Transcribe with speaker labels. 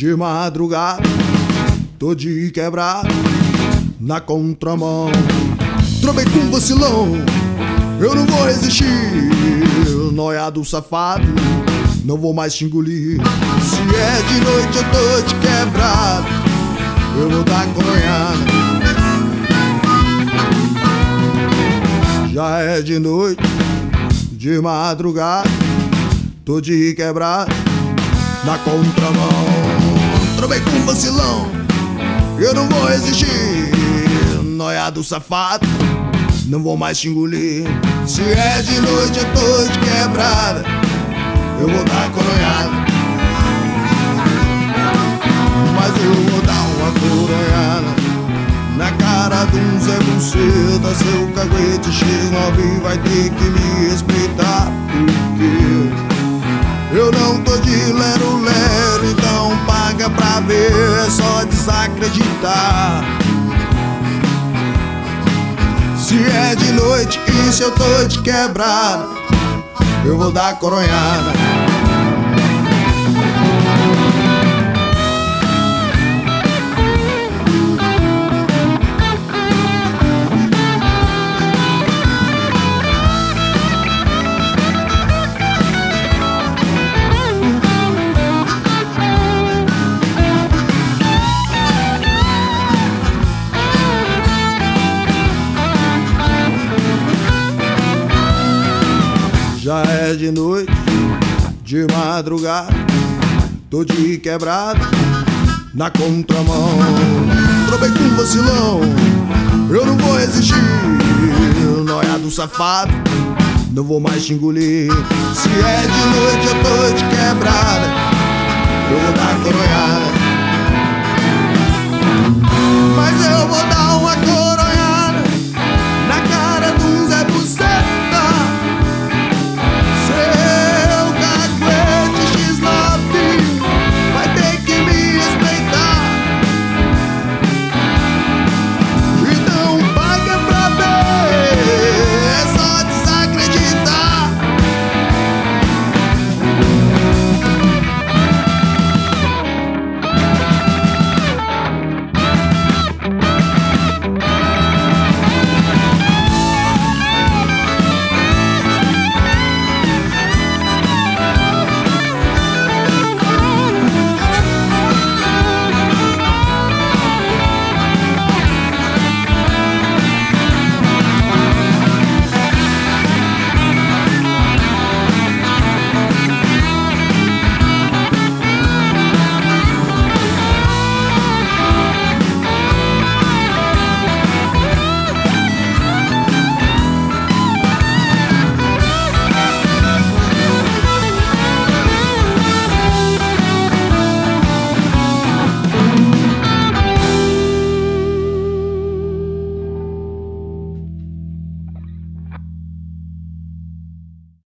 Speaker 1: de madrugada, tô de quebrado na contramão. Trovei com vacilão, eu não vou resistir. Noiado safado, não vou mais te engolir. Se é de noite eu tô de quebrado, eu vou dar coronhada. Já é de noite, de madrugada, tô de quebrado na contramão. Trovei com vacilão, eu não vou resistir. Noiado safado, não vou mais te engolir. Se é de noite eu tô de quebrada, eu vou dar coronhada. Mas eu vou dar uma coronhada na cara de um Zé Buceta. Seu caguete Chernobyl vai ter que me respeitar, porque eu não tô de lero-lero. Então paga pra ver, é só desacreditar. Se é de noite e se eu tô de quebrada, eu vou dar coronhada. Já é de noite, de madrugada, tô de quebrado na contramão. Trovei com vacilão, eu não vou resistir. Noiado safado, não vou mais te engolir. Se é de noite eu tô de quebrada, eu vou dar coronhada.